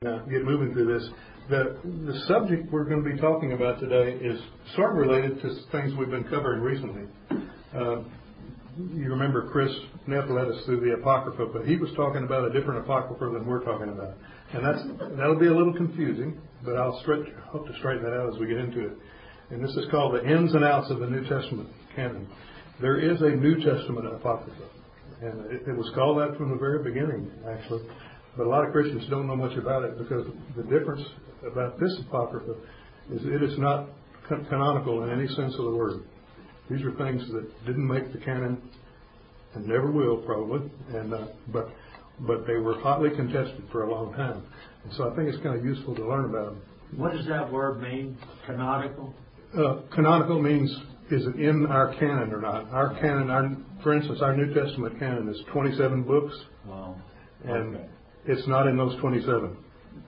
Get moving through this. The subject we're going to be talking about today is sort of related to things we've been covering recently. You remember Chris Neff led us through the Apocrypha, but he was talking about a different Apocrypha than we're talking about. And that'll be a little confusing, but I'll hope to straighten that out as we get into it. And this is called the ins and outs of the New Testament canon. There is a New Testament Apocrypha, and it was called that from the very beginning, actually. But a lot of Christians don't know much about it because the difference about this Apocrypha is it is not canonical in any sense of the word. These are things that didn't make the canon and never will, probably, but they were hotly contested for a long time. And so I think it's kind of useful to learn about them. What does that word mean, canonical? Canonical means, is it in our canon or not? Our canon, for instance, our New Testament canon is 27 books. Wow. And it's not in those 27.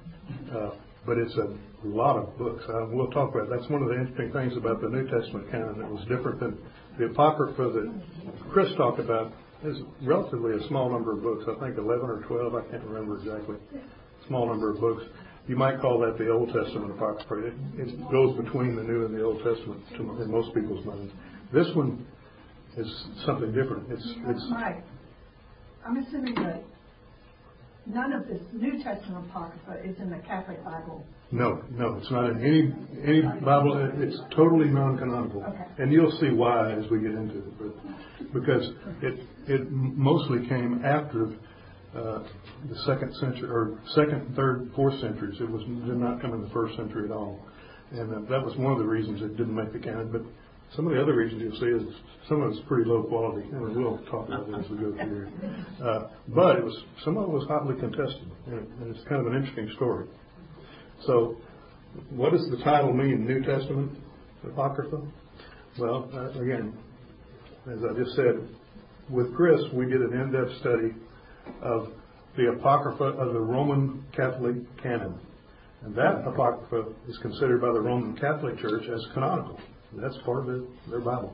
But it's a lot of books. We'll talk about it. That's one of the interesting things about the New Testament canon that was different than the Apocrypha that Chris talked about. Is relatively a small number of books. I think 11 or 12. I can't remember exactly. Small number of books. You might call that the Old Testament Apocrypha. It goes between the New and the Old Testament in most people's minds. This one is something different. It's Mike, I'm assuming that none of this New Testament Apocrypha is in the Catholic Bible. No, it's not in any Bible. It's totally non-canonical. Okay. And you'll see why as we get into it. But because it mostly came after the second century, or second, third, fourth centuries. It did not come in the first century at all. And that was one of the reasons it didn't make the canon. But some of the other reasons you'll see is some of it's pretty low quality, and we'll talk about it as we go through here. But some of it was hotly contested, and it's kind of an interesting story. So, what does the title mean, New Testament Apocrypha? Well, again, as I just said, with Chris, we did an in-depth study of the Apocrypha of the Roman Catholic canon. And that Apocrypha is considered by the Roman Catholic Church as canonical. That's part of their Bible.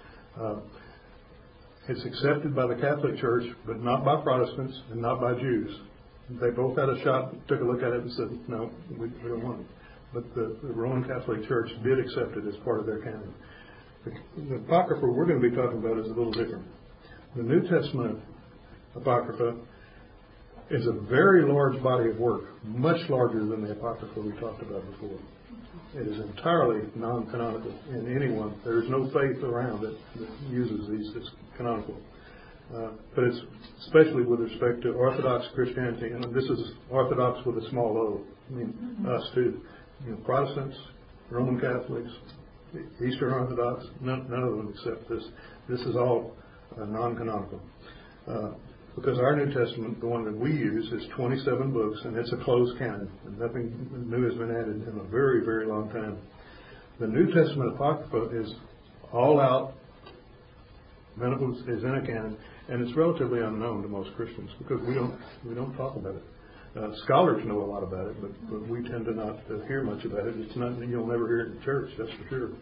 It's accepted by the Catholic Church, but not by Protestants and not by Jews. They both had a shot, took a look at it and said, no, we don't want it. But the Roman Catholic Church did accept it as part of their canon. The Apocrypha we're going to be talking about is a little different. The New Testament Apocrypha is a very large body of work, much larger than the Apocrypha we talked about before. It is entirely non-canonical in anyone. There is no faith around that uses these as canonical. But it's especially with respect to Orthodox Christianity, and this is Orthodox with a small o. I mean, us too. Protestants, Roman Catholics, Eastern Orthodox, none of them accept this. This is all non-canonical. Because our New Testament, the one that we use, is 27 books, and it's a closed canon. And nothing new has been added in a very, very long time. The New Testament Apocrypha is all out. None of it is in a canon, and it's relatively unknown to most Christians because we don't talk about it. Scholars know a lot about it, but we tend to not hear much about it. It's not, you'll never hear it in church, that's for sure.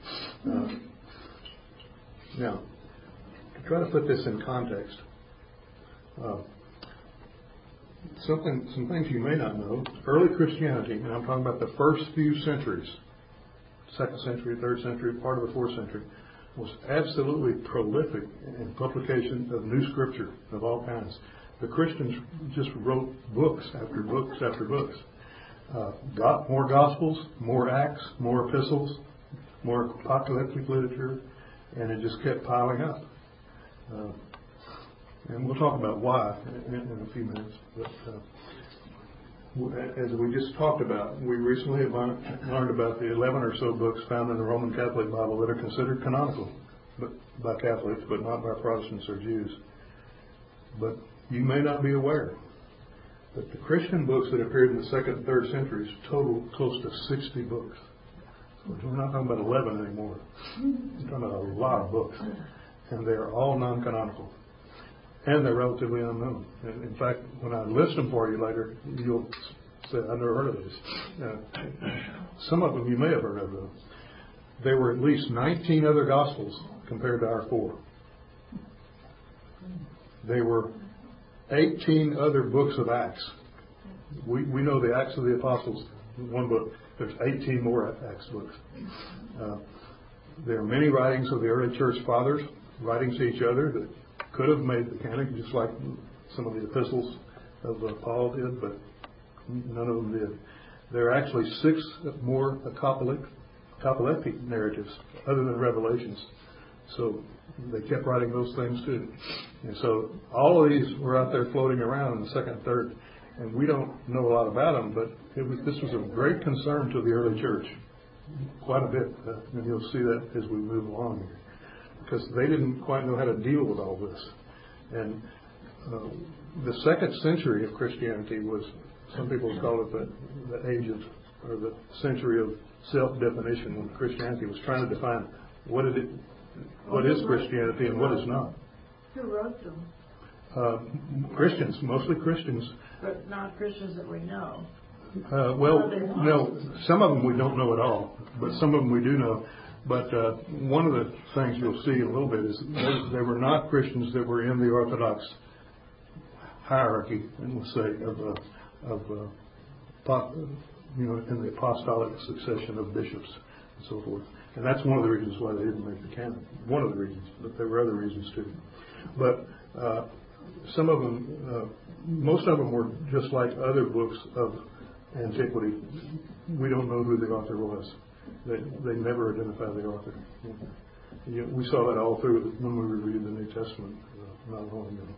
Now, to try to put this in context, some things you may not know. Early Christianity, and I'm talking about the first few centuries, 2nd century, 3rd century, part of the 4th century, was absolutely prolific in publication of new scripture of all kinds. The Christians just wrote books after books after books. Got more Gospels, more Acts, more epistles, more apocalyptic literature, and it just kept piling up. And we'll talk about why in a few minutes. But as we just talked about, we recently have learned about the 11 or so books found in the Roman Catholic Bible that are considered canonical by Catholics, but not by Protestants or Jews. But you may not be aware that the Christian books that appeared in the 2nd and 3rd centuries total close to 60 books. So we're not talking about 11 anymore. We're talking about a lot of books. And they are all non-canonical. And they're relatively unknown. And in fact, when I list them for you later, you'll say, I've never heard of these. Some of them you may have heard of, though. There were at least 19 other Gospels compared to our 4. There were 18 other books of Acts We know the Acts of the Apostles, one book. There's 18 more Acts books. There are many writings of the early church fathers, writings to each other that could have made the canon, just like some of the epistles of Paul did, but none of them did. There are actually 6 more apocalyptic narratives other than Revelations. So they kept writing those things too. And so all of these were out there floating around in the second and third, and we don't know a lot about them, but this was of great concern to the early church, quite a bit. And you'll see that as we move along here, because they didn't quite know how to deal with all this. And the second century of Christianity was, some people call it the age of, or the century of self-definition, when Christianity was trying to define what is Christianity and what is not. Who wrote them? Christians, mostly Christians. But not Christians that we know. Well, no, some of them we don't know at all, but some of them we do know. But one of the things you'll see in a little bit is they were not Christians that were in the Orthodox hierarchy, and we'll say in the apostolic succession of bishops and so forth. And that's one of the reasons why they didn't make the canon. One of the reasons, but there were other reasons too. But some of them, most of them were just like other books of antiquity. We don't know who the author was. They never identified the author. We saw that all through when we were reading the New Testament not long ago.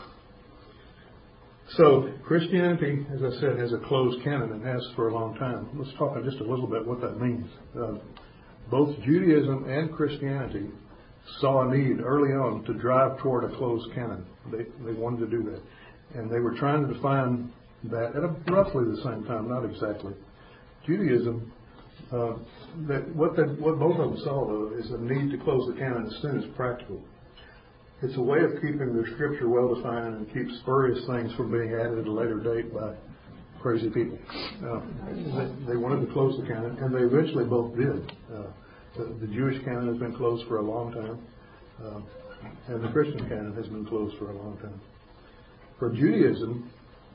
So Christianity, as I said, has a closed canon and has for a long time. Let's talk just a little bit what that means. Both Judaism and Christianity saw a need early on to drive toward a closed canon. They wanted to do that. And they were trying to define that at roughly the same time, not exactly. Judaism, what both of them saw, though, is a need to close the canon as soon as practical. It's a way of keeping their scripture well defined and keep spurious things from being added at a later date by crazy people. They wanted to close the canon, and they eventually both did. The Jewish canon has been closed for a long time, and the Christian canon has been closed for a long time. For Judaism,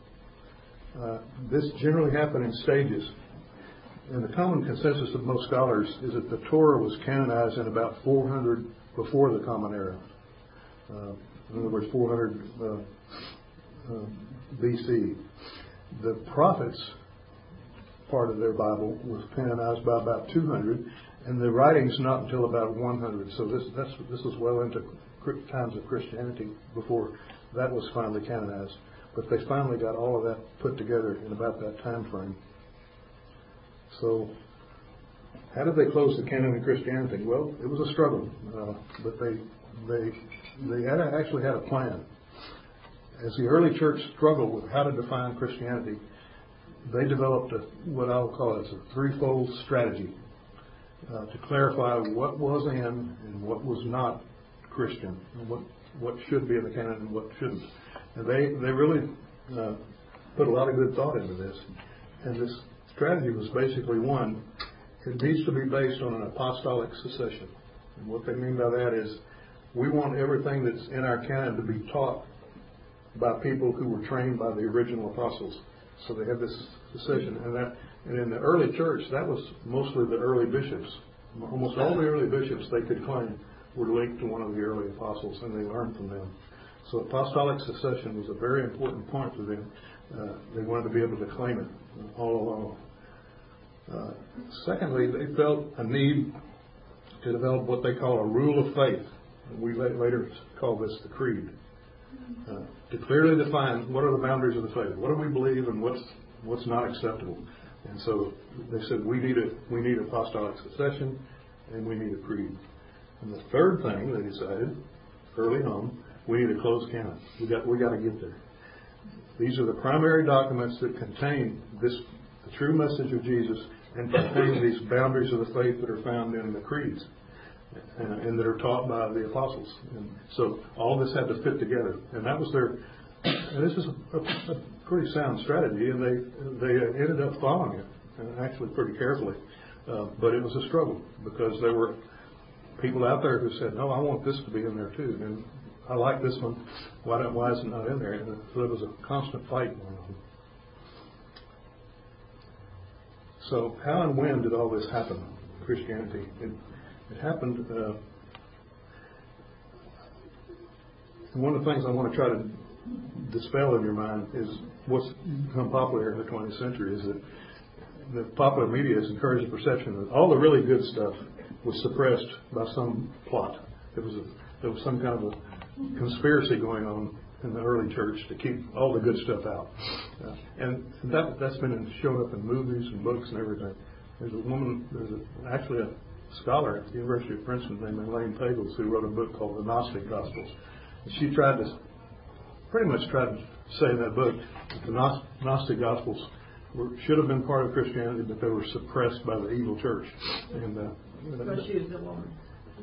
this generally happened in stages. And the common consensus of most scholars is that the Torah was canonized in about 400 before the Common Era. In other words, 400 BC. The prophets, part of their Bible, was canonized by about 200, and the writings not until about 100. So this was well into times of Christianity before that was finally canonized. But they finally got all of that put together in about that time frame. So how did they close the canon of Christianity? Well, it was a struggle, but they actually had a plan. As the early church struggled with how to define Christianity, they developed what I'll call a threefold strategy to clarify what was in and what was not Christian, and what should be in the canon and what shouldn't. And they really put a lot of good thought into this. And this strategy was basically one, it needs to be based on an apostolic succession. And what they mean by that is we want everything that's in our canon to be taught by people who were trained by the original apostles. So they have this succession. And in the early church, that was mostly the early bishops. Almost all the early bishops they could claim were linked to one of the early apostles, and they learned from them. So apostolic succession was a very important point for them. They wanted to be able to claim it all along. Secondly, they felt a need to develop what they call a rule of faith. We later call this the creed. To clearly define what are the boundaries of the faith. What do we believe and what's not acceptable? And so they said we need apostolic succession and we need a creed. And the third thing they decided early on, we need a closed canon. We got to get there. These are the primary documents that contain the true message of Jesus and contain these boundaries of the faith that are found in the creeds and that are taught by the apostles. And so all this had to fit together. And that was and this is a pretty sound strategy, and they ended up following it, actually pretty carefully. But it was a struggle because there were people out there who said, no, I want this to be in there too. And I like this one. Why is it not in there? And so it was a constant fight going on. So how and when did all this happen, Christianity? It happened, one of the things I want to try to dispel in your mind is what's become popular in the 20th century is that the popular media has encouraged the perception that all the really good stuff was suppressed by some plot. There was some kind of a conspiracy going on in the early church to keep all the good stuff out. And that's been shown up in movies and books and everything. There's actually a scholar at the University of Princeton named Elaine Pagels who wrote a book called The Gnostic Gospels. And she pretty much tried to say in that book that the Gnostic Gospels should have been part of Christianity, but they were suppressed by the evil church. And Because she was a woman.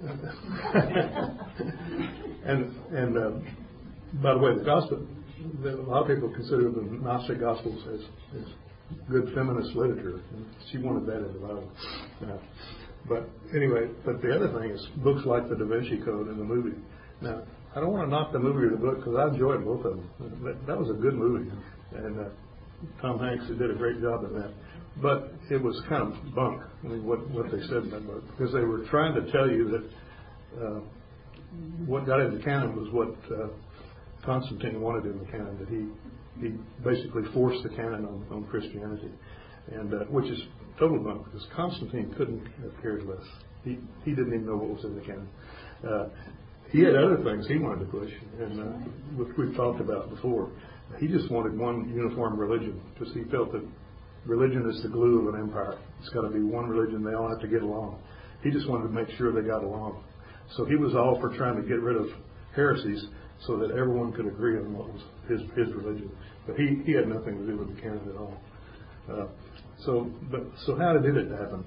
and by the way, the gospel, a lot of people consider the Gnostic Gospels as good feminist literature, and she wanted that in the Bible. But anyway, the other thing is books like the Da Vinci Code and the movie. Now, I don't want to knock the movie or the book because I enjoyed both of them. That was a good movie, and Tom Hanks did a great job in that. But it was kind of bunk, what they said in that book, because they were trying to tell you that what got into canon was what Constantine wanted in the canon, that he basically forced the canon on Christianity, and which is total bunk, because Constantine couldn't have cared less. He didn't even know what was in the canon. He had other things he wanted to push, and which we've talked about before. He just wanted one uniform religion, because he felt that religion is the glue of an empire. It's got to be one religion. They all have to get along. He just wanted to make sure they got along. So he was all for trying to get rid of heresies so that everyone could agree on what was his religion. But he had nothing to do with the canon at all. So how did it happen?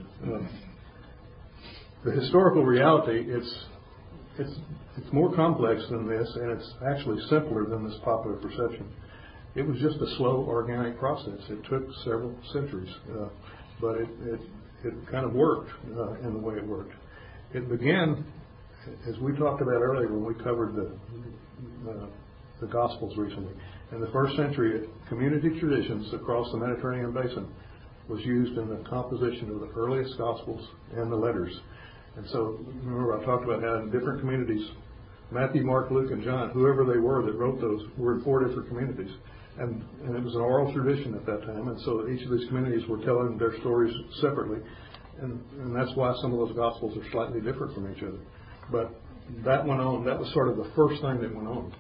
The historical reality, it's more complex than this, and it's actually simpler than this popular perception. It was just a slow, organic process. It took several centuries, but it kind of worked in the way it worked. It began, as we talked about earlier when we covered the Gospels recently. In the first century, community traditions across the Mediterranean basin was used in the composition of the earliest Gospels and the letters. And so, remember I talked about how in different communities, Matthew, Mark, Luke, and John, whoever they were that wrote those, were in 4 different communities. And it was an oral tradition at that time, and so each of these communities were telling their stories separately. And that's why some of those Gospels are slightly different from each other. But that went on. That was sort of the first thing that went on.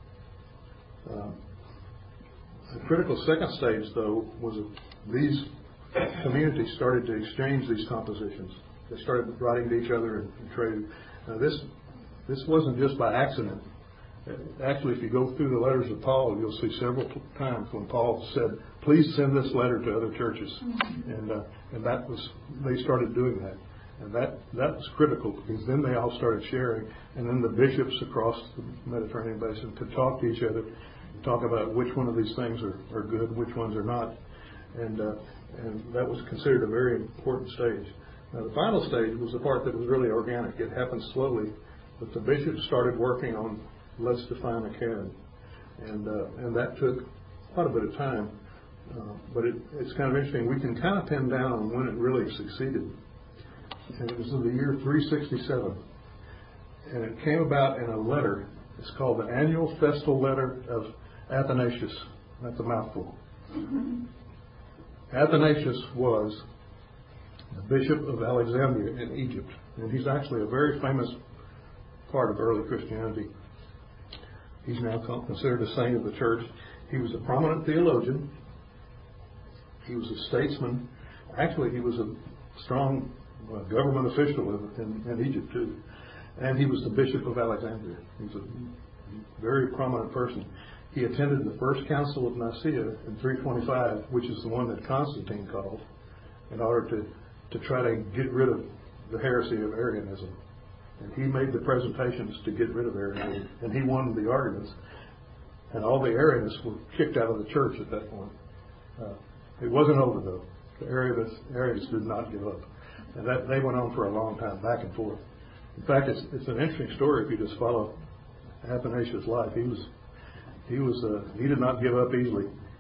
The critical second stage, though, was that these communities started to exchange these compositions. They started writing to each other and trading. Now, this wasn't just by accident. Actually, if you go through the letters of Paul, you'll see several times when Paul said, "Please send this letter to other churches," and they started doing that, and that was critical, because then they all started sharing, and then the bishops across the Mediterranean basin could talk to each other, talk about which one of these things are good, which ones are not, and that was considered a very important stage. Now, the final stage was the part that was really organic. It happened slowly, but the bishops started working on, let's define a canon, and that took quite a bit of time, but it's kind of interesting. We can kind of pin down when it really succeeded, and it was in the year 367, and it came about in a letter. It's called the Annual Festal Letter of Athanasius. That's a mouthful. Athanasius was the Bishop of Alexandria in Egypt, and he's actually a very famous part of early Christianity. He's now considered a saint of the church. He was a prominent theologian. He was a statesman. Actually, he was a strong government official in Egypt, too. And he was the Bishop of Alexandria. He was a very prominent person. He attended the First Council of Nicaea in 325, which is the one that Constantine called, in order to try to get rid of the heresy of Arianism. And he made the presentations to get rid of Arianism, and he won the arguments. And all the Arianists were kicked out of the church at that point. It wasn't over, though. The Arianists did not give up. And they went on for a long time, back and forth. In fact, it's an interesting story if you just follow Athanasius' life. He did not give up easily.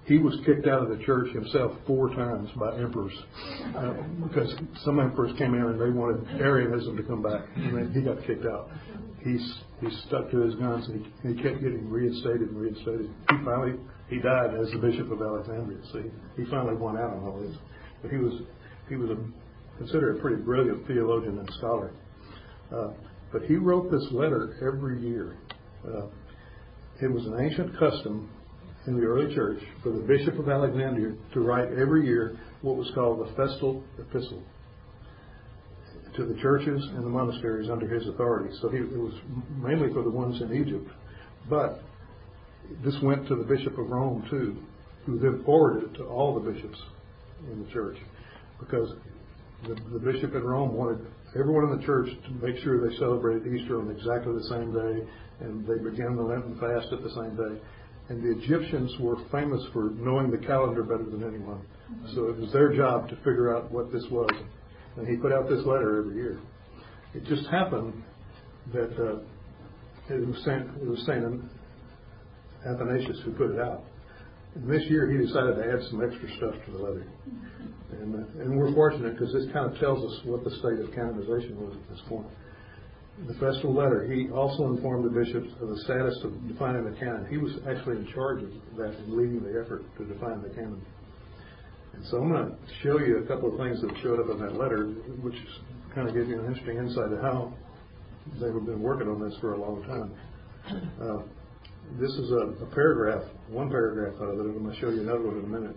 He was kicked out of the church himself 4 times by emperors because some emperors came in and they wanted Arianism to come back, and then he got kicked out. He stuck to his guns, and he kept getting reinstated and reinstated. He died as the Bishop of Alexandria. So he finally won out on all this. But he was considered a pretty brilliant theologian and scholar. But he wrote this letter every year. It was an ancient custom in the early church for the Bishop of Alexandria to write every year what was called the festal epistle to the churches and the monasteries under his authority. So it was mainly for the ones in Egypt. But this went to the Bishop of Rome too, who then forwarded it to all the bishops in the church, because the bishop in Rome wanted everyone in the church to make sure they celebrated Easter on exactly the same day, and they began the Lenten fast at the same day. And the Egyptians were famous for knowing the calendar better than anyone. So it was their job to figure out what this was. And he put out this letter every year. It just happened that it was Saint Athanasius who put it out. And this year he decided to add some extra stuff to the letter. And we're fortunate because this kind of tells us what the state of canonization was at this point. The festal letter, he also informed the bishops of the status of defining the canon. He was actually in charge of that and leading the effort to define the canon. And so I'm going to show you a couple of things that showed up in that letter, which kind of gives you an interesting insight of how they've been working on this for a long time. This is a paragraph, one paragraph out of it, and I'm going to show you another one in a minute.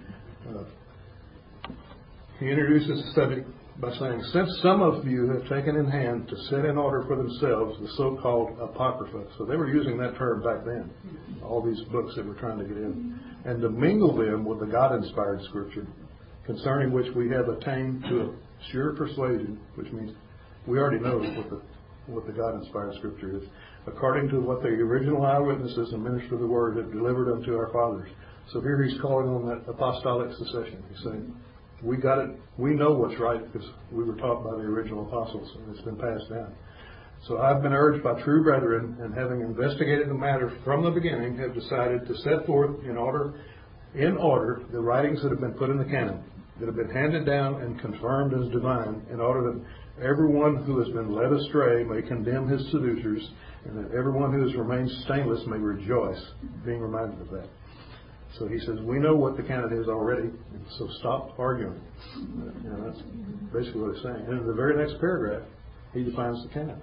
He introduces the subject by saying, since some of you have taken in hand to set in order for themselves the so-called Apocrypha, so they were using that term back then, all these books that we're trying to get in, and to mingle them with the God-inspired Scripture, concerning which we have attained to a sure persuasion, which means we already know what the God-inspired Scripture is, according to what the original eyewitnesses and ministers of the Word have delivered unto our fathers. So here he's calling on that apostolic succession. He's saying, we got it. We know what's right because we were taught by the original apostles, and it's been passed down. So I've been urged by true brethren, and having investigated the matter from the beginning, have decided to set forth in order the writings that have been put in the canon, that have been handed down and confirmed as divine, in order that everyone who has been led astray may condemn his seducers, and that everyone who has remained stainless may rejoice, being reminded of that. So he says, we know what the canon is already, so stop arguing. That's basically what he's saying. And in the very next paragraph, he defines the canon.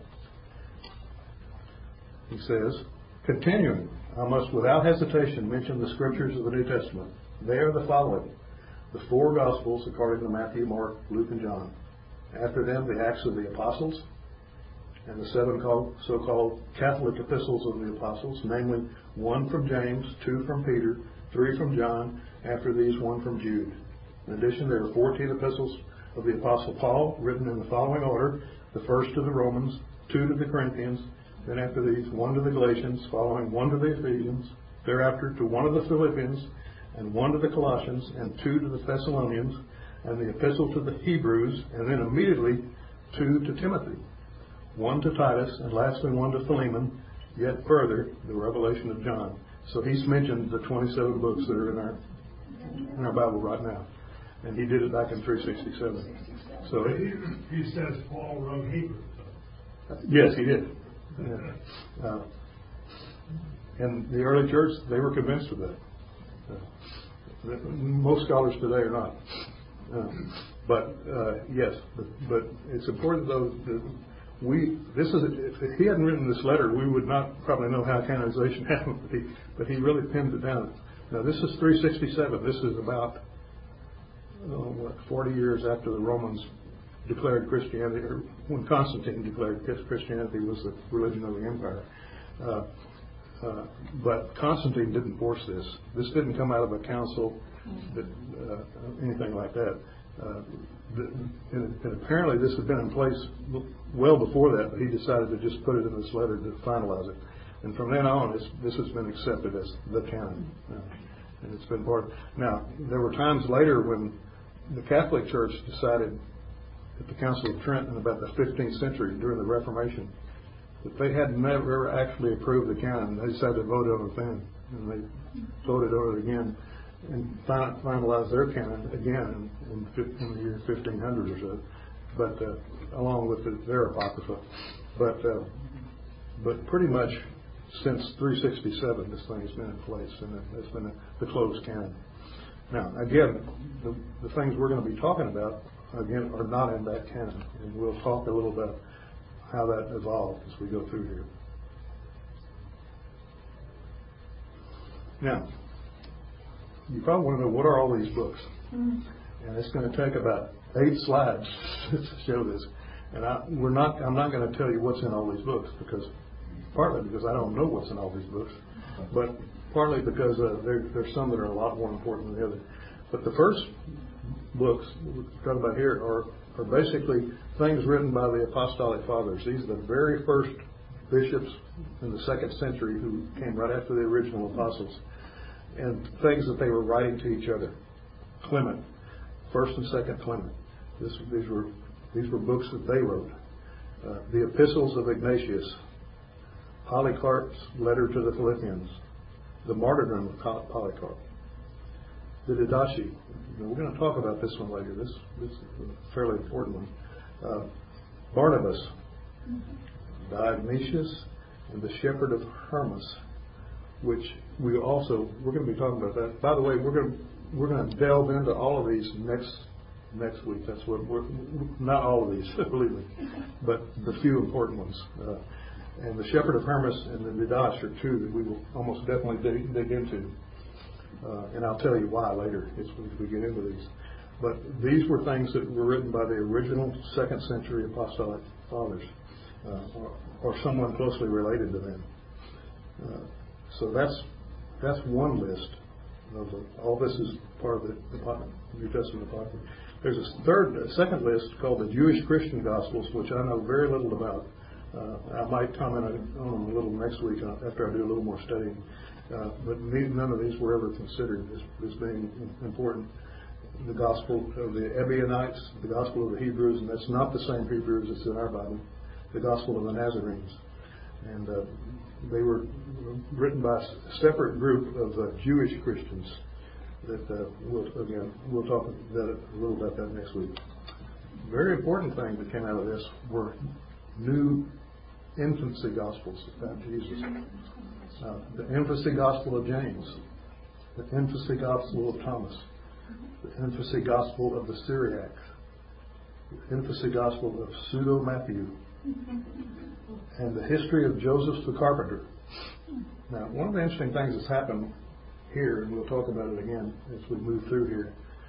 He says, continuing, I must without hesitation mention the Scriptures of the New Testament. They are the following: the 4 Gospels according to Matthew, Mark, Luke, and John. After them, the Acts of the Apostles, and the 7 so-called Catholic epistles of the apostles, namely 1 from James, 2 from Peter, 3 from John, after these 1 from Jude. In addition, there are 14 epistles of the Apostle Paul, written in the following order: the first to the Romans, 2 to the Corinthians, then after these 1 to the Galatians, following 1 to the Ephesians, thereafter to 1 of the Philippians, and 1 to the Colossians, and 2 to the Thessalonians, and the epistle to the Hebrews, and then immediately 2 to Timothy, 1 to Titus, and lastly 1 to Philemon, yet further the revelation of John. So he's mentioned the 27 books that are in our Bible right now, and he did it back in 367. So he says Paul wrote Hebrews. Yes, he did. Yeah. And the early church, they were convinced of that. Most scholars today are not. Yes, but it's important though that if he hadn't written this letter, we would not probably know how canonization happened, but he really pinned it down. Now this is 367. This is about 40 years after the Romans declared Christianity, or when Constantine declared Christianity was the religion of the empire. But Constantine didn't force this. This didn't come out of a council, anything like that. And apparently this had been in place well before that, but he decided to just put it in this letter to finalize it. And from then on, this has been accepted as the canon. And it's been part of it. Now, there were times later when the Catholic Church decided at the Council of Trent in about the 15th century, during the Reformation, that they had never actually approved the canon. They decided to vote on it then, and they voted on it again. and finalize their canon again in the year 1500 or so, but along with their apocrypha. But pretty much since 367, this thing has been in place, and it's been the closed canon. Now, again, the things we're going to be talking about, again, are not in that canon, and we'll talk a little about how that evolved as we go through here. Now, you probably want to know, what are all these books? And it's going to take about 8 slides to show this. And I'm not going to tell you what's in all these books, partly because I don't know what's in all these books, but partly because there's some that are a lot more important than the other. But the first books we're talking about here are basically things written by the Apostolic Fathers. These are the very first bishops in the 2nd century who came right after the original apostles, and things that they were writing to each other. Clement, 1st and 2nd Clement. These were books that they wrote. The Epistles of Ignatius, Polycarp's letter to the Philippians, the martyrdom of Polycarp, the Didache. We're going to talk about this one later. This is a fairly important one. Barnabas, Dionysius, and the Shepherd of Hermas, which we're going to be talking about that. By the way, we're going to delve into all of these next week. That's what not all of these, believe me, but the few important ones. And the Shepherd of Hermas and the Didache are two that we will almost definitely dig into. And I'll tell you why later as we get into these. But these were things that were written by the original 2nd century Apostolic Fathers, or someone closely related to them. So that's one list. All this is part of the New Testament Apocrypha. There's a second list called the Jewish Christian Gospels, which I know very little about. I might comment on them a little next week after I do a little more studying. But none of these were ever considered as being important. The Gospel of the Ebionites, the Gospel of the Hebrews, and that's not the same Hebrews that's in our Bible, the Gospel of the Nazarenes. And they were written by a separate group of Jewish Christians that we'll talk a little about that next week. Very important thing that came out of this were new infancy Gospels about Jesus. The infancy Gospel of James, the infancy Gospel of Thomas, the infancy Gospel of the Syriacs, the infancy Gospel of Pseudo-Matthew, and the history of Joseph the Carpenter. Now, one of the interesting things that's happened here, and we'll talk about it again as we move through here,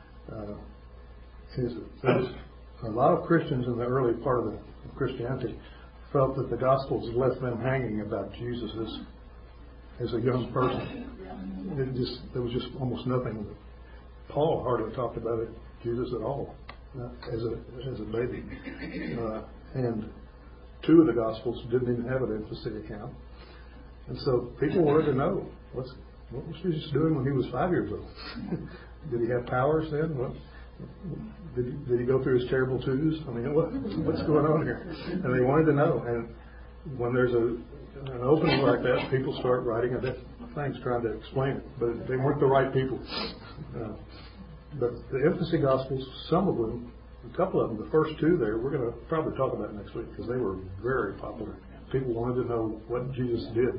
is that a lot of Christians in the early part of Christianity felt that the Gospels left them hanging about Jesus as a young person. There was just almost nothing. Paul hardly talked about Jesus at all as a baby, and 2 of the Gospels didn't even have an infancy account. And so people wanted to know, what was Jesus doing when he was 5 years old? Did he have powers then? Did he go through his terrible twos? I mean, what's going on here? And they wanted to know. And when there's an opening like that, people start writing things trying to explain it. But they weren't the right people. But the infancy Gospels, some of them, a couple of them, the first 2 there, we're going to probably talk about next week because they were very popular. People wanted to know what Jesus did.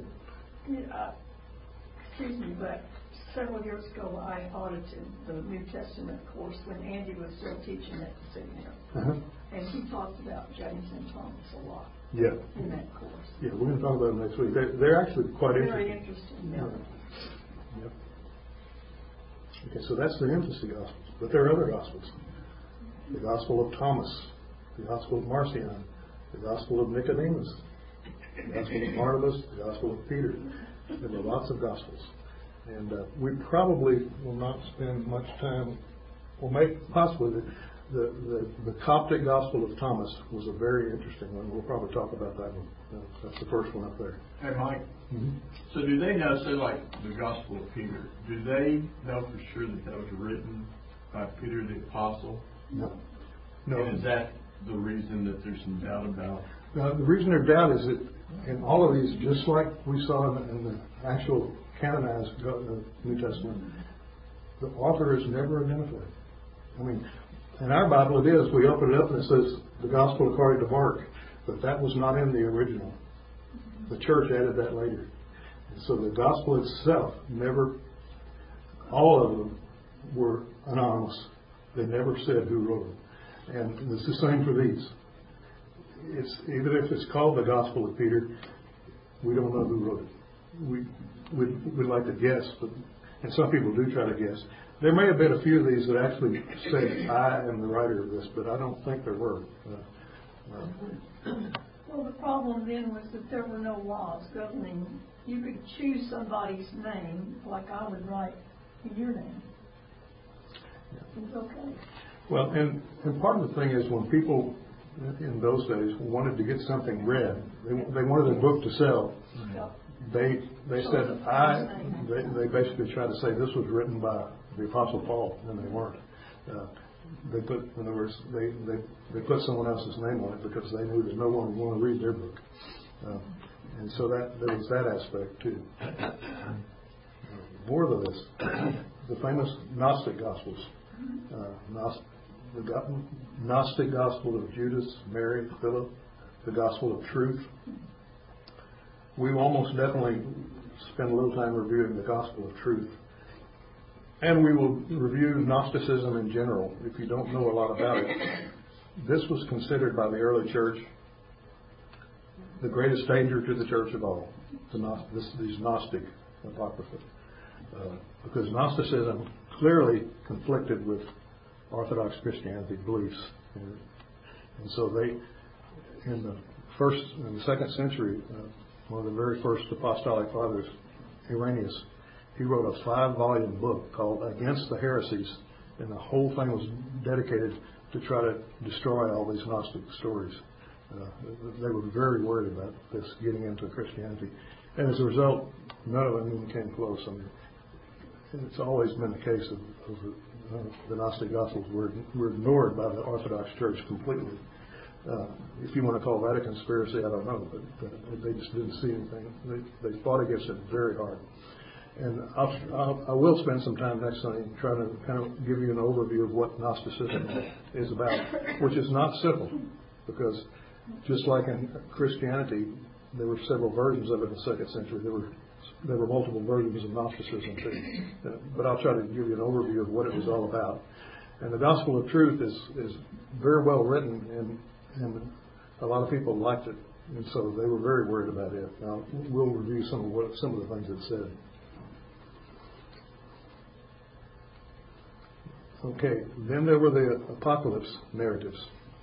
Excuse me, but several years ago I audited the New Testament course when Andy was still teaching at the seminary. And he talked about James and Thomas a lot in that course. Yeah, we're going to talk about them next week. They're actually quite very interesting. Yep. Okay, so that's the infancy Gospels. But there are other Gospels. The Gospel of Thomas, the Gospel of Marcion, the Gospel of Nicodemus, the Gospel of Barnabas, the Gospel of Peter. There were lots of Gospels. And we probably will not spend much time, or possibly the Coptic Gospel of Thomas was a very interesting one. We'll probably talk about that one. That's the first one up there. Hey, Mike. So do they know, say like the Gospel of Peter, do they know for sure that was written by Peter the Apostle? No. And is that the reason that there's some doubt about? The reason there's doubt is that in all of these, just like we saw in the actual canonized New Testament, The author is never identified. I mean, in our Bible it is. We open it up and it says the Gospel according to Mark, but that was not in the original. The church added that later. And so the Gospel itself never, all of them were anonymous. They never said who wrote them. And it's the same for these. It's even if it's called the Gospel of Peter, we don't know who wrote it. We'd like to guess, but and some people do try to guess. There may have been a few of these that actually said, I am the writer of this, but I don't think there were. Well, the problem then was that there were no laws governing. You could choose somebody's name, like I would write your name. It's okay. Well, and part of the thing is when people in those days wanted to get something read, they wanted a book to sell. They said they basically tried to say this was written by the Apostle Paul, and they weren't. They put, in other words, they put someone else's name on it because they knew that no one would want to read their book, and so that there was that aspect too. More of this, the famous Gnostic Gospels, the Gnostic Gospel of Judas, Mary, Philip, the Gospel of Truth. We will almost definitely spend a little time reviewing the Gospel of Truth. And we will review Gnosticism in general, if you don't know a lot about it. This was considered by the early church the greatest danger to the church of all, these Gnostic apocrypha. Because Gnosticism clearly conflicted with Orthodox Christianity beliefs. And so they, in the second century, one of the very first apostolic fathers, Irenaeus, he wrote a 5-volume book called Against the Heresies, and the whole thing was dedicated to try to destroy all these Gnostic stories. They were very worried about this getting into Christianity. And as a result, none of them even came close. I mean, it's always been the case of the Gnostic Gospels were ignored by the Orthodox Church completely. If you want to call that a conspiracy, I don't know, but they just didn't see anything. They fought against it very hard. And I will spend some time next Sunday trying to kind of give you an overview of what Gnosticism is about, which is not simple, because just like in Christianity, there were several versions of it in the second century. There were multiple versions of Gnosticism too. But I'll try to give you an overview of what it was all about. And the Gospel of Truth is very well written, and a lot of people liked it, and so they were very worried about it. Now we'll review some of the things it said. Okay, then there were the apocalypse narratives.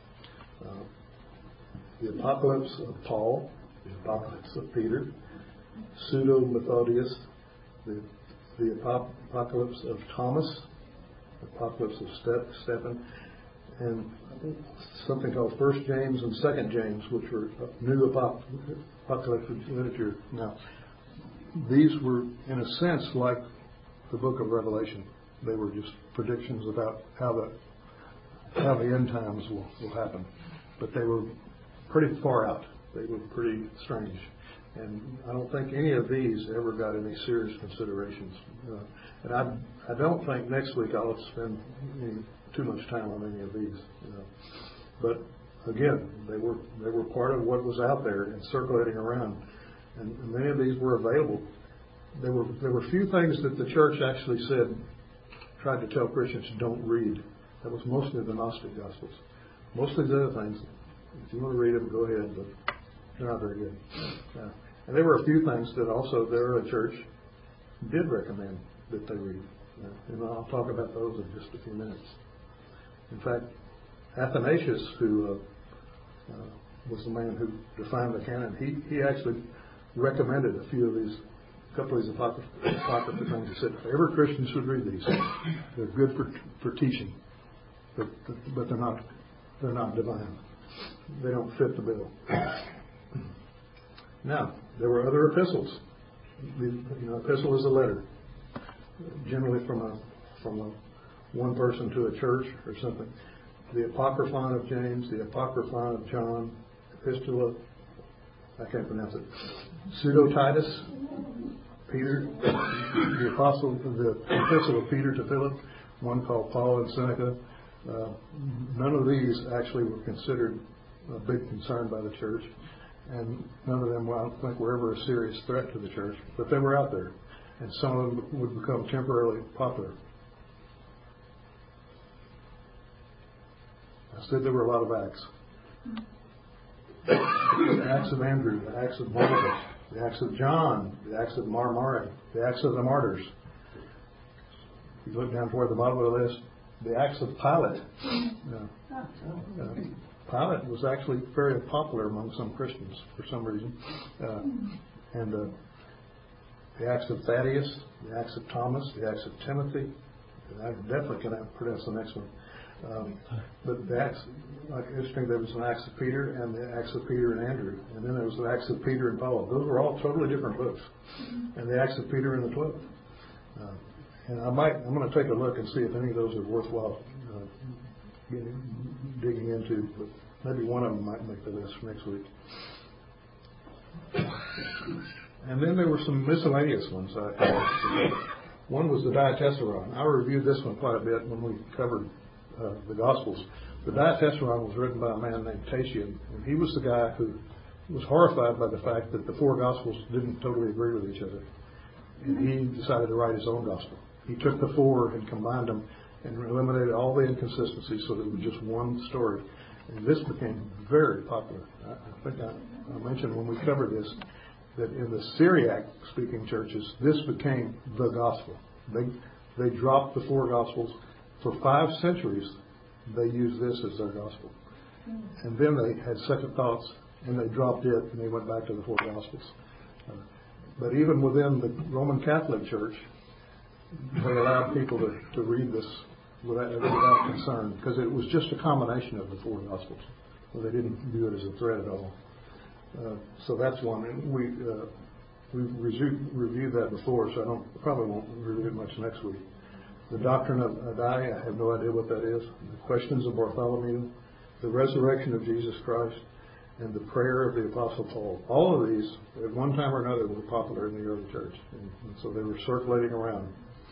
The apocalypse of Paul, the apocalypse of Peter, Pseudo-Methodius, the apocalypse of Thomas, the apocalypse of Stephen, and something called 1 James and 2 James, which were new apocalyptic literature. Now, these were, in a sense, like the book of Revelation. They were just predictions about how the end times will happen. But they were pretty far out. They were pretty strange. And I don't think any of these ever got any serious considerations. And I don't think next week I'll spend too much time on any of these. But again, they were part of what was out there and circulating around. And many of these were available. There were few things that the church actually tried to tell Christians don't read. That was mostly the Gnostic Gospels. Most of the other things, if you want to read them, go ahead, but they're not very good. And there were a few things that also the early church did recommend that they read. And I'll talk about those in just a few minutes. In fact, Athanasius, who was the man who defined the canon, he actually recommended a couple of these apocryphal things. He said, if ever Christians should read these, they're good for teaching, but they're not divine. They don't fit the bill. Now, there were other epistles. Epistle is a letter, generally from one person to a church or something. The Apocryphon of James, the Apocryphon of John, Epistula, I can't pronounce it, Pseudo-Titus, Peter, the epistle of Peter to Philip, one called Paul and Seneca. None of these actually were considered a big concern by the church, and none of them, I don't think, were ever a serious threat to the church, but they were out there, and some of them would become temporarily popular. I said there were a lot of acts. The Acts of Andrew, the Acts of Barnabas, the Acts of John, the Acts of Marmari, the Acts of the Martyrs. You look down toward the bottom of the list, the Acts of Pilate. Pilate was actually very popular among some Christians for some reason. And the Acts of Thaddeus, the Acts of Thomas, the Acts of Timothy. And I definitely cannot pronounce the next one. But the Acts, like interesting, there was an Acts of Peter and the Acts of Peter and Andrew, and then there was the Acts of Peter and Paul. Those were all totally different books, and the Acts of Peter and the 12. And I'm going to take a look and see if any of those are worthwhile digging into. But maybe one of them might make the list for next week. And then there were some miscellaneous ones. One was the Diatessaron. I reviewed this one quite a bit when we covered the Gospels. The Diatessaron was written by a man named Tatian, and he was the guy who was horrified by the fact that the four Gospels didn't totally agree with each other. And he decided to write his own Gospel. He took the four and combined them and eliminated all the inconsistencies so that it was just one story. And this became very popular. I think I mentioned when we covered this that in the Syriac-speaking churches, this became the Gospel. They dropped the four Gospels. For 5 centuries, they used this as their Gospel. And then they had second thoughts, and they dropped it, and they went back to the four Gospels. But even within the Roman Catholic Church, they allowed people to read this without concern, because it was just a combination of the four Gospels. They didn't view it as a threat at all. So that's one. And we've reviewed that before, so I probably won't review it much next week. The Doctrine of Addai, I have no idea what that is. The Questions of Bartholomew, the Resurrection of Jesus Christ, and the Prayer of the Apostle Paul. All of these, at one time or another, were popular in the early church, and so they were circulating around.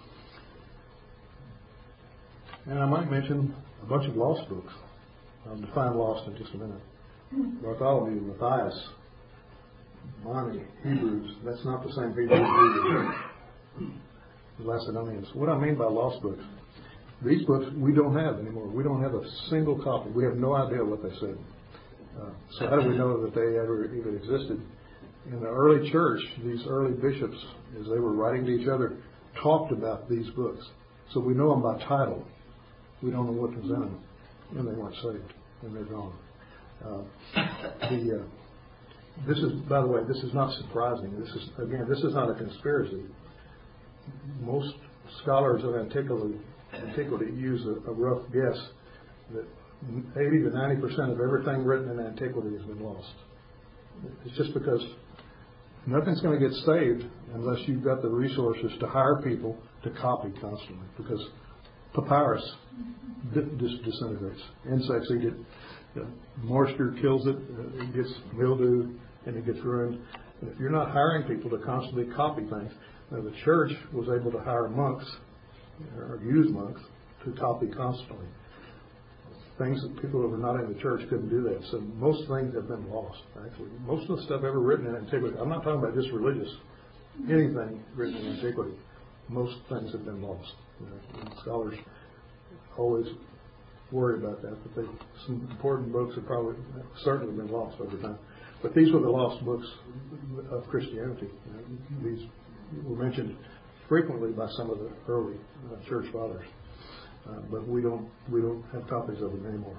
And I might mention a bunch of lost books. I'll define lost in just a minute. Bartholomew, Matthias, Mani, Hebrews. That's not the same Hebrews we read. The Lacedaemonians. What I mean by lost books, these books we don't have anymore. We don't have a single copy. We have no idea what they said. So how do we know that they ever even existed? In the early church, these early bishops, as they were writing to each other, talked about these books. So we know them by title. We don't know what was in them. And they weren't saved. And they're gone. This is, by the way, this is not surprising. This is not a conspiracy. Most scholars of antiquity use a rough guess that 80 to 90% of everything written in antiquity has been lost. It's just because nothing's going to get saved unless you've got the resources to hire people to copy constantly, because papyrus just disintegrates. Insects eat it. Moisture kills it. It gets mildew and it gets ruined. And if you're not hiring people to constantly copy things, now the church was able to hire monks or use monks to copy constantly. Things that people who were not in the church couldn't do that. So most things have been lost, actually. Most of the stuff ever written in antiquity, I'm not talking about just religious, anything written in antiquity, most things have been lost. And scholars always worry about that, but some important books have probably certainly been lost over time. But these were the lost books of Christianity. These were mentioned frequently by some of the early church fathers. But we don't have copies of them anymore.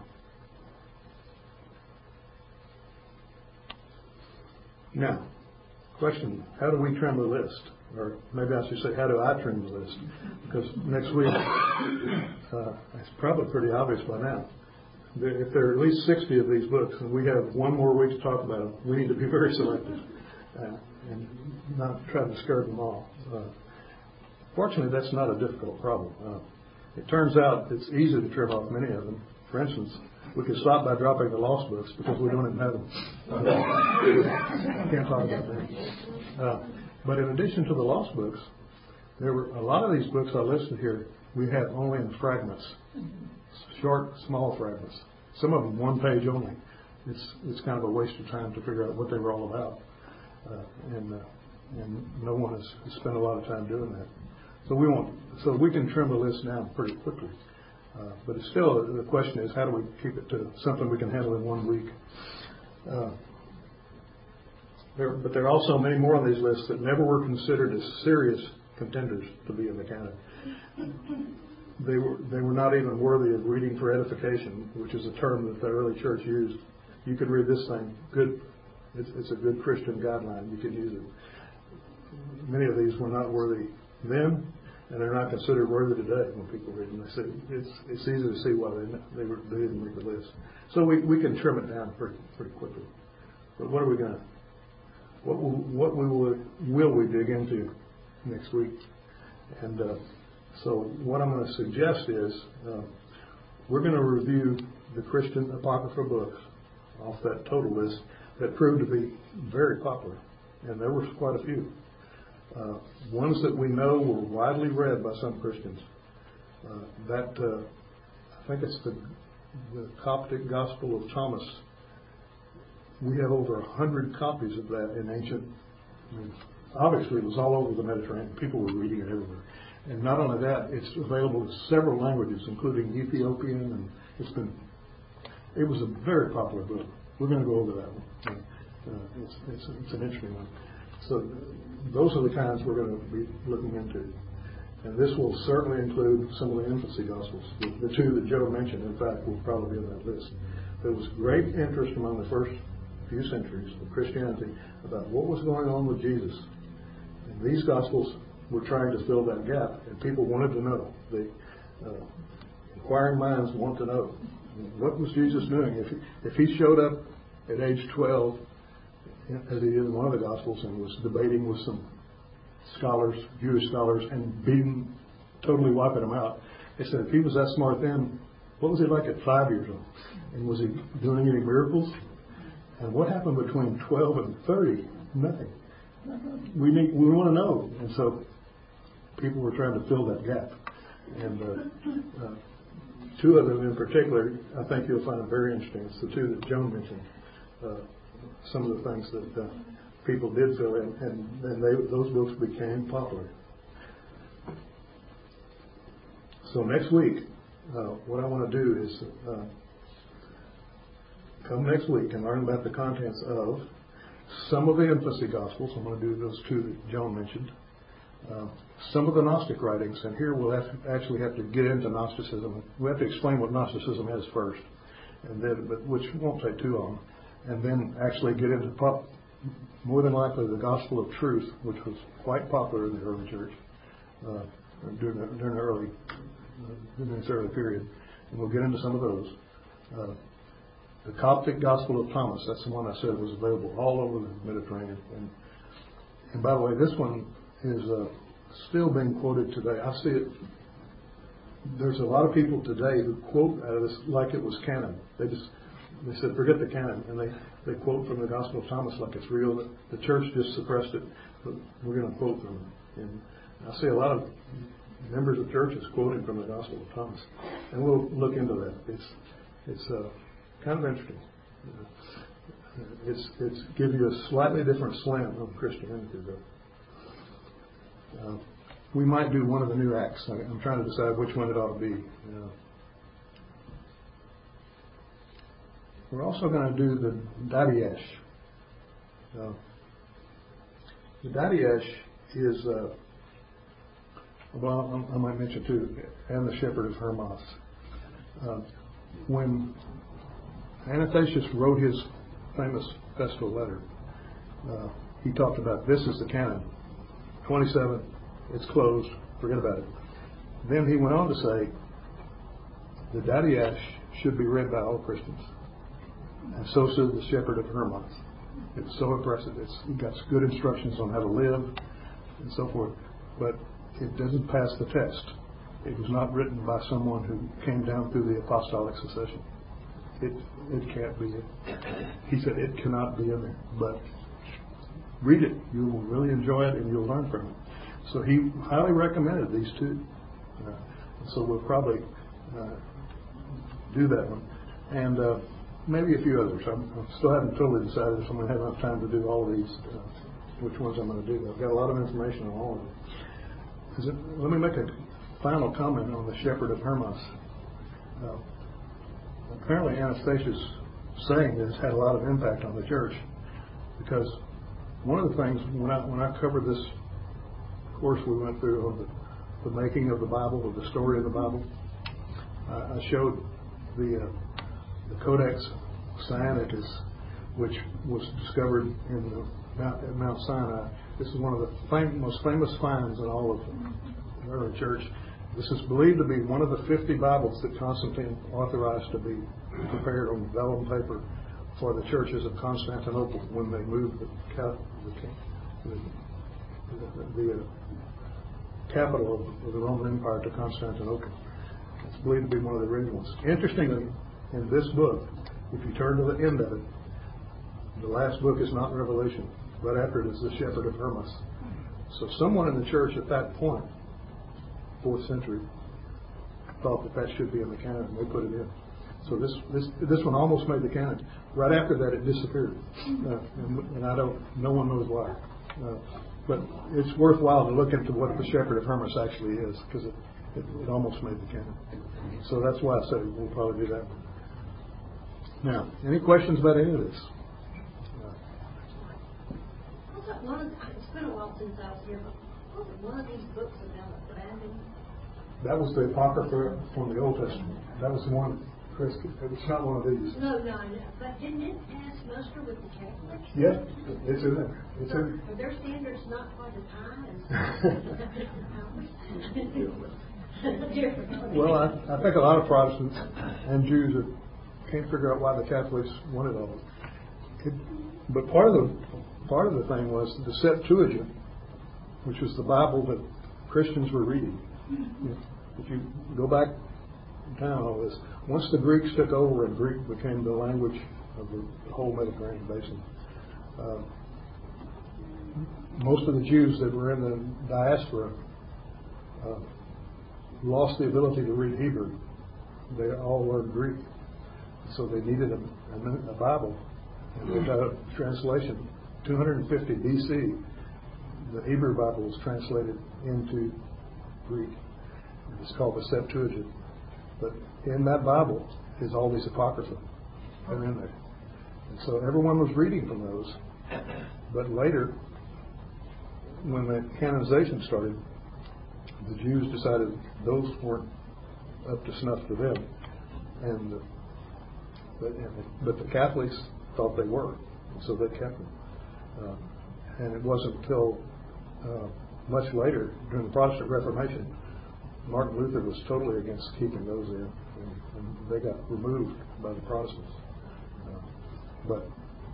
Now, question: how do we trim the list? Or maybe I should say, how do I trim the list? Because next week, it's probably pretty obvious by now. If there are at least 60 of these books, and we have one more week to talk about them, we need to be very selective and not try to discard them all. Fortunately, that's not a difficult problem. It turns out it's easy to trim off many of them. For instance, we could stop by dropping the lost books because we don't even have them. Can't talk about that. But in addition to the lost books, there were a lot of these books I listed here, we had only in fragments, short, small fragments. Some of them 1 page only. It's kind of a waste of time to figure out what they were all about, and no one has spent a lot of time doing that. So we can trim the list down pretty quickly. But it's still, the question is, how do we keep it to something we can handle in 1 week? But there are also many more on these lists that never were considered as serious contenders to be in the canon. They were not even worthy of reading for edification, which is a term that the early church used. You could read this thing, good. It's a good Christian guideline. You can use it. Many of these were not worthy then, and they're not considered worthy today when people read them. They say it's easy to see why they didn't make the list. So we can trim it down pretty quickly. But what are we going to? What will we dig into next week? And so what I'm going to suggest is we're going to review the Christian Apocrypha books off that total list that proved to be very popular, and there were quite a few. Ones that we know were widely read by some Christians. I think it's the Coptic Gospel of Thomas. We have over 100 copies of that in ancient. Obviously, it was all over the Mediterranean. People were reading it everywhere. And not only that, it's available in several languages, including Ethiopian, and it was a very popular book. We're going to go over that one. It's an interesting one. So those are the kinds we're going to be looking into. And this will certainly include some of the infancy Gospels. The 2 that Joe mentioned, in fact, will probably be on that list. There was great interest among the first few centuries of Christianity about what was going on with Jesus. And these Gospels were trying to fill that gap, and people wanted to know. The inquiring minds want to know, what was Jesus doing? If he showed up at age 12, as he did in one of the Gospels, and was debating with some scholars, Jewish scholars, and totally wiping them out, they said, if he was that smart then, what was he like at 5 years old? And was he doing any miracles? And what happened between 12 and 30? Nothing. We want to know. And so people were trying to fill that gap. And 2 of them in particular, I think you'll find very interesting. It's the 2 that Joan mentioned. Some of the things that people did fill in, and those books became popular. So next week, what I want to do is come next week and learn about the contents of some of the infancy Gospels. I'm going to do those 2 that Joan mentioned. Some of the Gnostic writings, and here we'll actually have to get into Gnosticism. We have to explain what Gnosticism is first, but which won't take too long, and then actually get into more than likely the Gospel of Truth, which was quite popular in the early church during this early period, and we'll get into some of those. The Coptic Gospel of Thomas, that's the one I said was available all over the Mediterranean. And by the way, this one is still being quoted today. I see it. There's a lot of people today who quote out of this like it was canon. They said, forget the canon, and they quote from the Gospel of Thomas like it's real. The church just suppressed it, but we're going to quote from it. And I see a lot of members of churches quoting from the Gospel of Thomas, and we'll look into that. It's kind of interesting. It's give you a slightly different slant on Christianity, though. We might do one of the new acts. I'm trying to decide which one it ought to be. We're also going to do the Dadiash. The Dadiash is, I might mention too, and the Shepherd of Hermas. When Athanasius wrote his famous Festal letter, he talked about this is the canon. 27, it's closed, forget about it. Then he went on to say, the Dadiash should be read by all Christians. And so said the Shepherd of Hermas. It's so impressive. It's got good instructions on how to live and so forth. But it doesn't pass the test. It was not written by someone who came down through the apostolic succession. It can't be. He said it cannot be in there. But read it. You will really enjoy it and you'll learn from it. So he highly recommended these two. So we'll probably do that one. And maybe a few others. I still haven't totally decided if I'm going to have enough time to do all of these, which ones I'm going to do. I've got a lot of information on all of them. Let me make a final comment on the Shepherd of Hermas. Apparently Anastasius' saying this had a lot of impact on the church, because one of the things, when I covered this course we went through on the making of the Bible, or the story of the Bible, I showed the Codex Sinaiticus, which was discovered in at Mount Sinai. This is one of the most famous finds in all of the early church. This is believed to be one of the 50 Bibles that Constantine authorized to be prepared on vellum paper for the churches of Constantinople when they moved the capital of the Roman Empire to Constantinople. It's believed to be one of the original ones. Interestingly, in this book, if you turn to the end of it, the last book is not Revelation. Right after it is the Shepherd of Hermas. So someone in the church at that point, 4th century, thought that should be in the canon, and they put it in. So this one almost made the canon. Right after that, it disappeared, and no one knows why. But it's worthwhile to look into what the Shepherd of Hermas actually is, because it almost made the canon. So that's why I said we'll probably do that one. Now, any questions about any of this? It's been a while since I was here, but one of these books about abandoned. That was the Apocrypha from the Old Testament. That was the one, Chris. It's not one of these. No, I know. But didn't it pass muster with the Catholics? Yeah, it's in there. Are their standards not quite as high as Well, I think a lot of Protestants and Jews can't figure out why the Catholics wanted all of it. But part of the thing was the Septuagint, which was the Bible that Christians were reading. If you go back down all this, once the Greeks took over and Greek became the language of the whole Mediterranean basin, most of the Jews that were in the diaspora lost the ability to read Hebrew. They all learned Greek, so they needed a Bible. And they got a translation. 250 BC, the Hebrew Bible was translated into Greek. It's called the Septuagint. But in that Bible is all these Apocrypha and in there. And so everyone was reading from those. But later, when the canonization started, the Jews decided those weren't up to snuff for them. But the Catholics thought they were, so they kept them. And it wasn't until much later, during the Protestant Reformation, Martin Luther was totally against keeping those in, and they got removed by the Protestants. But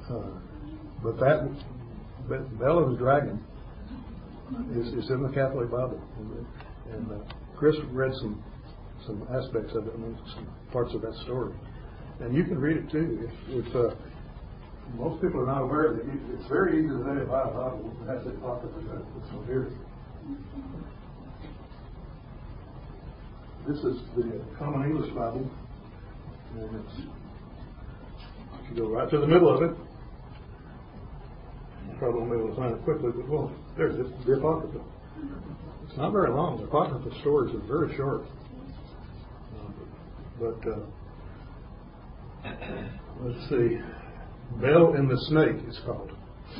Bell and the Dragon is in the Catholic Bible, and Chris read some aspects of it, some parts of that story, and you can read it too. If most people are not aware that it's very easy to buy a Bible that has the Apocrypha in it. So here, this is the Common English Bible, and you go right to the middle of it. You probably won't be able to find it quickly, but well, there's the Apocrypha. It's not very long. The Apocrypha stories are very short. Let's see. Bell and the Snake is called.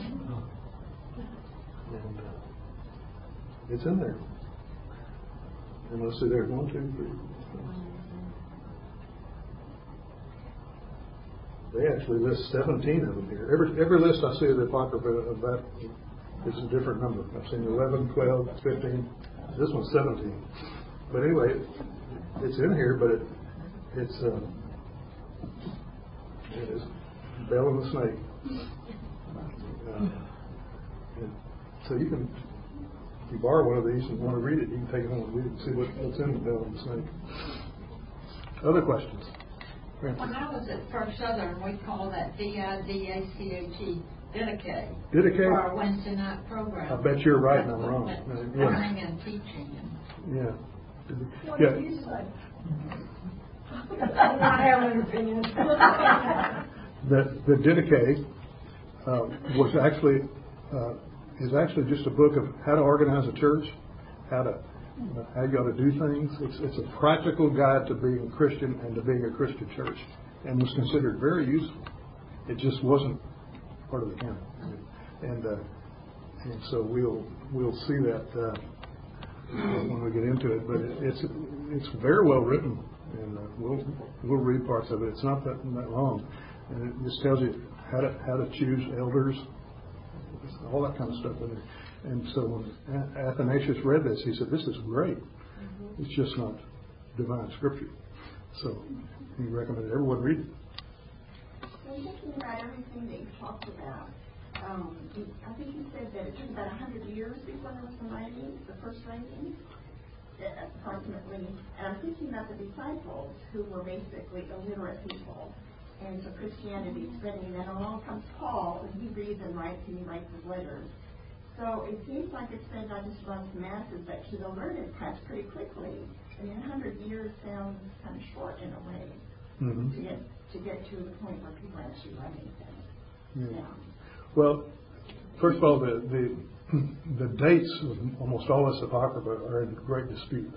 And it's in there. And let's see, there's 1, 2, 3. They actually list 17 of them here. Every list I see of the Apocrypha of that is a different number. I've seen 11, 12, 15. This one's 17. But anyway, it's in here, but it is Bell and the Snake. So you can, if you borrow one of these and want to read it, you can take it home and read it and see what's in the Bell and the Snake. Other questions? When I was at First Southern, we called that BIDACHE Didache. Didache? For our Wednesday night program. I bet you're right and I'm wrong. Learning and teaching. Yeah. What Yeah. did you say? I have an opinion. The Didache was actually is actually just a book of how to organize a church, how you got to do things. It's a practical guide to being a Christian and to being a Christian church, and was considered very useful. It just wasn't part of the canon, and so we'll see that when we get into it. But it's very well written, and we'll read parts of it. It's not that long, and it just tells you how to choose elders, all that kind of stuff in there. And so when Athanasius read this, he said, "This is great. It's just not divine scripture." So he recommended everyone read it. So thinking about everything that you talked about, I think you said that it took about 100 years before there was the first writing, approximately. And I'm thinking about the disciples who were basically illiterate people. And so Christianity spreading, and then along comes Paul, and he reads and writes, and he writes his letters. So it seems like it spread not just amongst the masses, but to the learned perhaps pretty quickly. I mean, 100 years sounds kind of short in a way to get to the point where people are actually writing things. Yeah. Well, first of all, the dates of almost all this Apocrypha are in great dispute.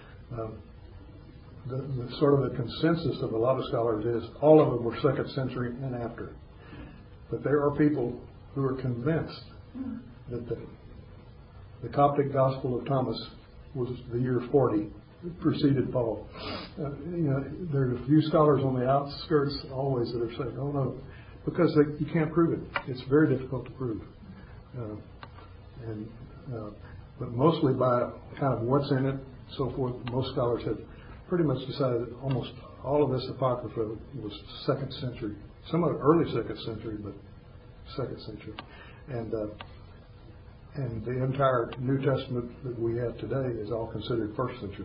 The sort of the consensus of a lot of scholars is all of them were 2nd century and after. But there are people who are convinced that the Coptic Gospel of Thomas was the year 40, preceded Paul. There are a few scholars on the outskirts always that are saying, "Oh no," because you can't prove it. It's very difficult to prove. But mostly by kind of what's in it, so forth. Most scholars have pretty much decided that almost all of this Apocrypha was 2nd century. Some of it early 2nd century, but 2nd century. And the entire New Testament that we have today is all considered 1st century.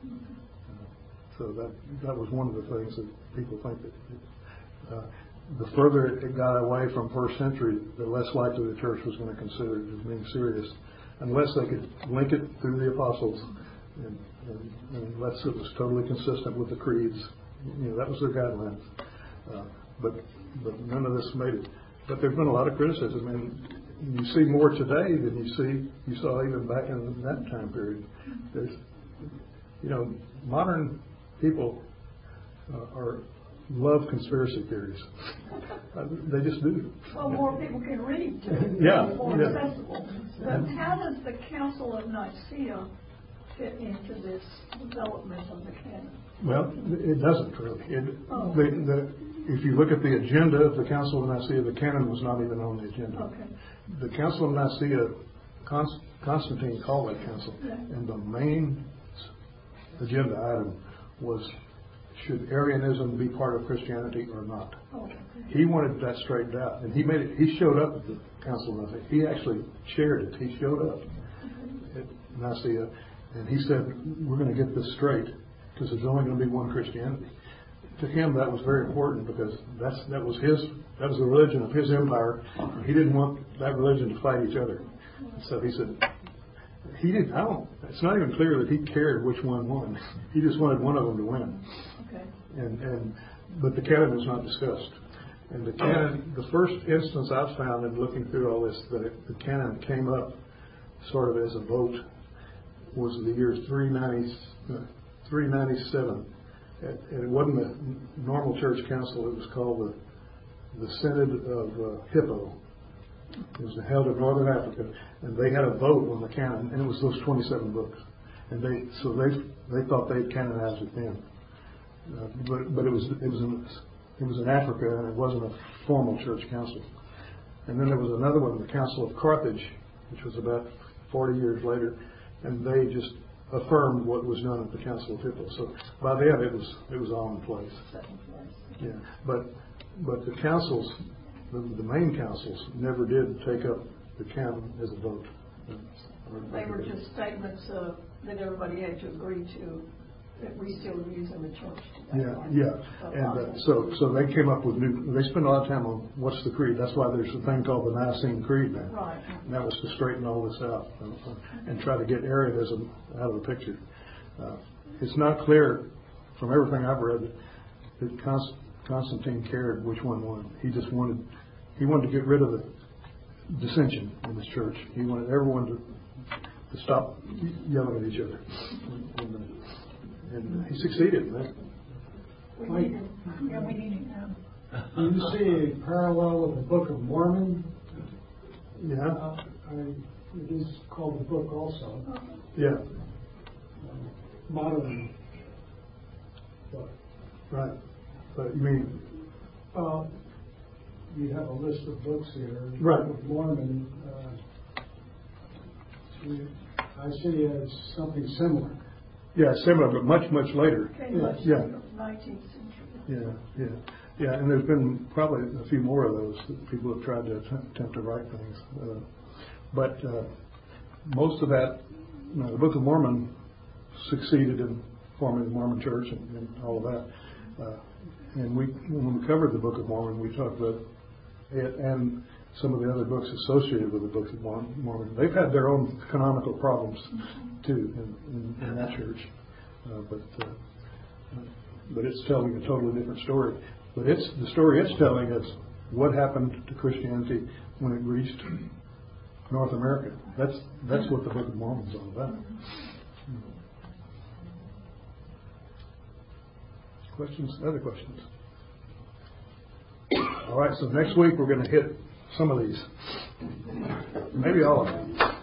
So that was one of the things that people think that the further it got away from 1st century, the less likely the church was going to consider it as being serious, unless they could link it through the apostles, and unless it was totally consistent with the creeds. That was their guidelines. But none of this made it. But there's been a lot of criticism, and you see more today than you saw even back in that time period. There's, modern people love conspiracy theories. They just do. Well, more people can read too. Yeah. More accessible. But how does the Council of Nicaea fit into this development of the canon? Well, it doesn't really. If you look at the agenda of the Council of Nicaea, the canon was not even on the agenda. Okay. The Council of Nicaea, Constantine called that council, and the main agenda item was, should Arianism be part of Christianity or not? Okay. He wanted that straightened out, and he showed up at the Council of Nicaea. He actually chaired it. He showed up at Nicaea, and he said, "We're going to get this straight because there's only going to be one Christianity." To him, that was very important because that was the religion of his empire, and he didn't want that religion to fight each other. So he said, it's not even clear that he cared which one won. He just wanted one of them to win. Okay. But the canon was not discussed. And the canon, the first instance I've found in looking through all this, that the canon came up sort of as a vote, was the year 397. And it wasn't a normal church council. It was called the Synod of Hippo. It was held in Northern Africa, and they had a vote on the canon, and it was those 27 books. And they thought they'd canonized it then. But it was in Africa, and it wasn't a formal church council. And then there was another one, the Council of Carthage, which was about 40 years later, and they just affirmed what was done at the Council of Hippo. So by then it was all in place. Yeah, but the councils, the main councils, never did take up the canon as a vote. They were just statements that everybody had to agree to that we still use in the church Yeah, today. yeah, and so they came up with they spend a lot of time on what's the creed. That's why there's a thing called the Nicene Creed now. Right. And that was to straighten all this out and try to get Arianism out of the picture. It's not clear from everything I've read that Constantine cared which one won. He just wanted to get rid of the dissension in his church. He wanted everyone to stop yelling at each other. And he succeeded in that. We need it. Yeah, we need it now. Do you see a parallel with the Book of Mormon? Yeah, It is called the book also. yeah, Modern book. right. But you mean, You have a list of books here. Right. Book of Mormon. I see it as something similar. yeah, similar, but much, much later. Came much Yeah. later, 19th century. Yeah, and there's been probably a few more of those that people have tried to attempt to write things. But most of that, the Book of Mormon succeeded in forming the Mormon Church and all of that. And when we covered the Book of Mormon, we talked about it and some of the other books associated with the Book of Mormon. They've had their own canonical problems too in that church, but it's telling a totally different story. But the story it's telling is what happened to Christianity when it reached North America. That's what the Book of Mormon is all about. Questions? Other questions? All right. So next week we're going to hit some of these, maybe all of them.